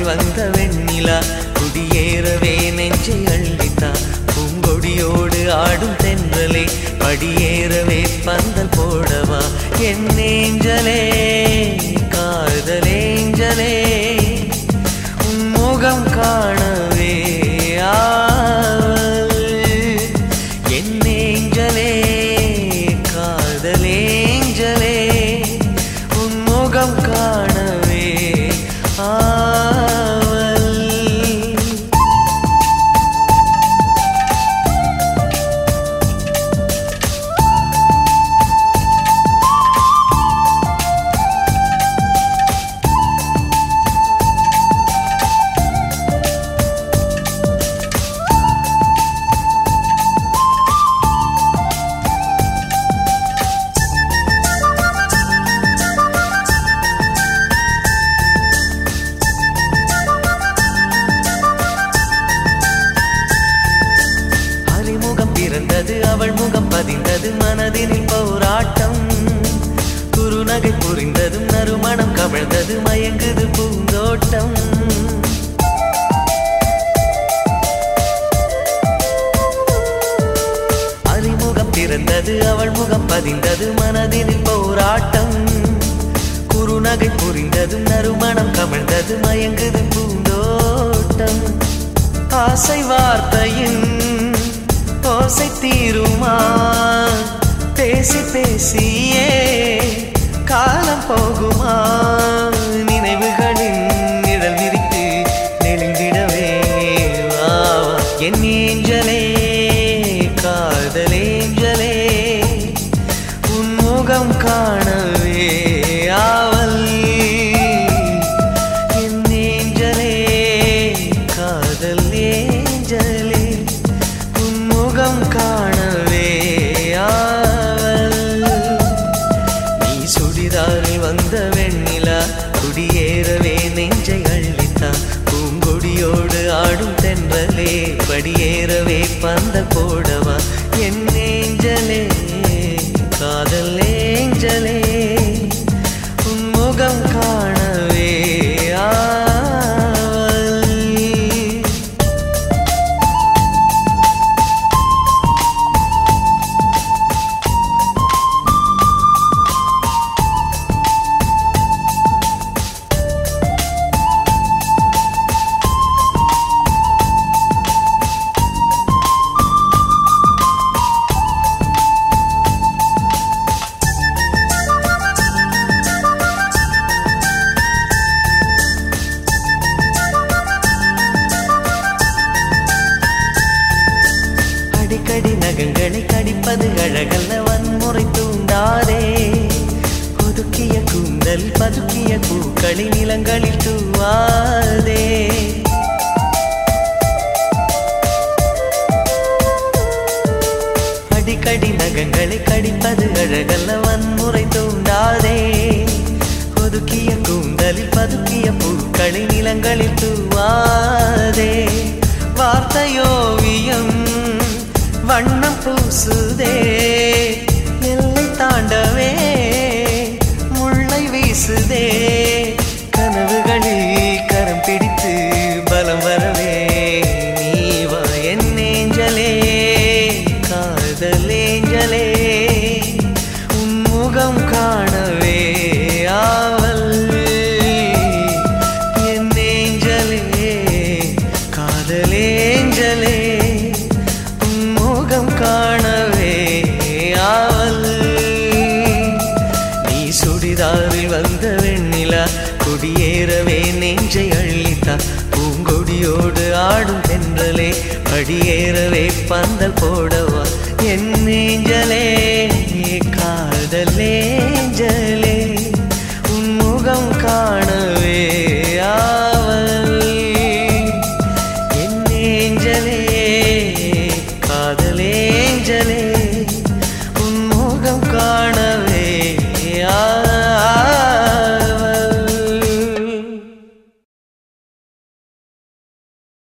சுடிதாரில் வந்த வெண்ணிலா குடியேறவே நெஞ்சை அள்ளித்தா. பூங்கொடியோடு ஆடும் தென்றலே படியேறவே பந்தல் போடவா. என் ஏஞ்சலே காதலேஞ்சலே உன் முகம் காணவே ஆவல். என் ஏஞ்சலே காதலேஞ்சலே உன் முகம் காணவே ஆவல். பிறந்தது அவள் முகம் பதிந்தது மனதினில் போராட்டம். குறுநகை புரிந்ததும் நறுமணம் கவிழ்ந்தது மயங்குது பூந்தோட்டம். அறிமுகம் பிறந்தது அவள் முகம் பதிந்தது மனதினில் போராட்டம். குறுநகை புரிந்ததும் நறுமணம் கவிழ்ந்தது மயங்குது பூந்தோட்டம். ஆசை வார்த்தையின் ஓசை தீருமா பேசி பேசியே காலம் போகுமா. நினைவுகளின் நிழல் விரித்து நெளிந்திடவே வா. என் ஏஞ்சலே காதலேஞ்சலே உன் முகம் காணவே ஆவல். என் ஏஞ்சலே காதலேஞ்சலே முகம் காணவே ஆவல். நீ சுடிதாரில் வந்த வெண்ணிலா குடியேறவே நெஞ்சை அள்ளித்தா. பூங்கொடியோடு ஆடும் தென்றலே படியேறவே பந்தல் போடவா. என் ஏஞ்சலே காதலேஞ்சலே உன் முகம் காணவே ஆவல். அடிக்கடி நகங்களை கடிப்பது அழகல்ல வன்முறை தூண்டாதே. ஒதுக்கிய கூந்தல் பதுக்கிய பூக்களை நிலங்களில் தூவாதே. அடிக்கடி நகங்களை கடிப்பது அழகல்ல வன்முறை தூண்டாதே. ஒதுக்கிய கூந்தலில் பதுக்கிய பூக்களை நிலங்களில் தூவாதே. வார்த்தையோவியம் வண்ணம் பூசுதே எல்லை தாண்டவே முல்லை வீசுதே. கனவுகளில் கரம் பிடித்து பலம் வரவே நீவா. என் ஏஞ்சலே காதலேஞ்சலே உன் முகம் காணவே ஆவல். என் ஏஞ்சலே காதலேஞ்சலே காணவே ஆவல். நீ சுடிதாரில் வந்த வெண்ணிலா குடியேறவே நெஞ்சை அள்ளித்தா. பூங்கொடியோடு ஆடும் தென்றலே படியேறவே பந்தல் போடவா. என் ஏஞ்சலே